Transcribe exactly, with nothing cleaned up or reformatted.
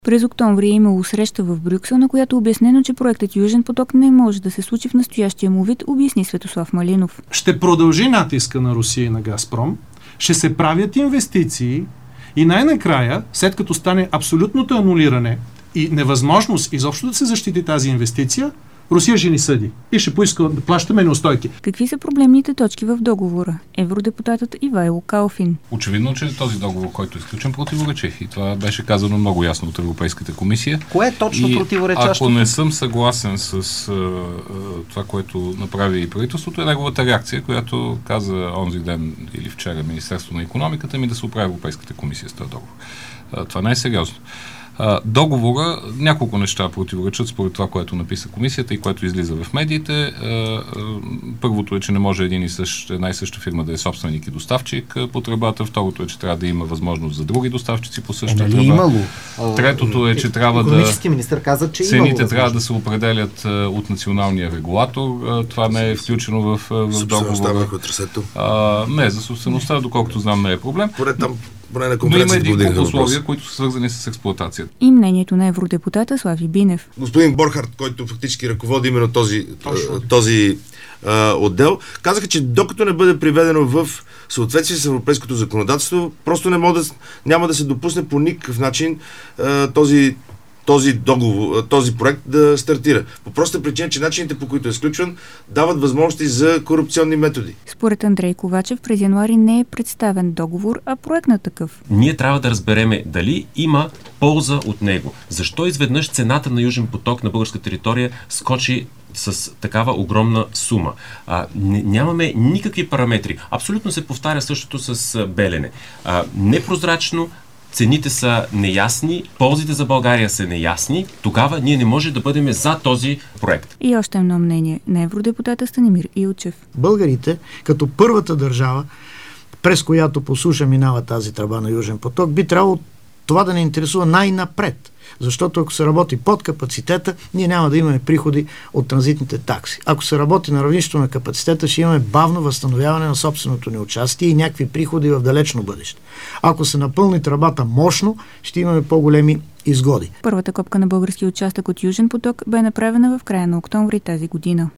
През октомври е имало среща в Брюксел, на която е обяснено, че проектът Южен поток не може да се случи в настоящия му вид, обясни Светослав Малинов. Ще продължи натиска на Русия и на Газпром, ще се правят инвестиции и най-накрая, след като стане абсолютното анулиране и невъзможност изобщо да се защити тази инвестиция, Русия ще ни съди и ще поиска да плащаме неустойки. Какви са проблемните точки в договора? Евродепутатът Ивайло Калфин. Очевидно, че този договор, който е изключен, противоречи. И това беше казано много ясно от Европейската комисия. Кое е точно противоречащо? Ако не съм съгласен с а, а, това, което направи и правителството, е неговата реакция, която каза онзи ден или вчера Министерство на икономиката ми да се оправи Европейската комисия с този договор. А, това не е сериозно. Договора, няколко неща противоречат според това, което написа комисията и което излиза в медиите. Първото е, че не може един и същ, една и съща фирма да е собственик и доставчик по тръбата. Второто е, че трябва да има възможност за други доставчици по същата тръба. Е, имало? Третото е, че трябва да... Икономически министър каза, че цените имало трябва да се определят от националния регулатор. Това не е включено в, в договора. А, не, за собствеността, доколкото знам, не е проблем. Поред там Но има един условия, които са свързани с експлоатацията. И мнението на евродепутата Слави Бинев. Господин Борхард, който фактически ръководи именно този, този а, отдел, казаха, че докато не бъде приведено в съответствие с европейското законодателство, просто не може да, няма да се допусне по никакъв начин а, този този договор, този проект да стартира. По проста причина, че начините, по които е сключван, дават възможности за корупционни методи. Според Андрей Ковачев, през януари не е представен договор, а проект на такъв. Ние трябва да разбереме дали има полза от него. Защо изведнъж цената на Южен поток на българска територия скочи с такава огромна сума. А, нямаме никакви параметри. Абсолютно се повтаря същото с Белене. А, непрозрачно, цените са неясни, ползите за България са неясни, тогава ние не може да бъдем за този проект. И още едно мнение на евродепутата Станимир Илчев. Българите, като първата държава, през която по суша минава тази тръба на Южен поток, би трябвало това да не интересува най-напред. Защото ако се работи под капацитета, ние няма да имаме приходи от транзитните такси. Ако се работи на равнището на капацитета, ще имаме бавно възстановяване на собственото ни участие и някакви приходи в далечно бъдеще. Ако се напълни тръбата мощно, ще имаме по-големи изгоди. Първата копка на български участък от Южен поток бе направена в края на октомври тази година.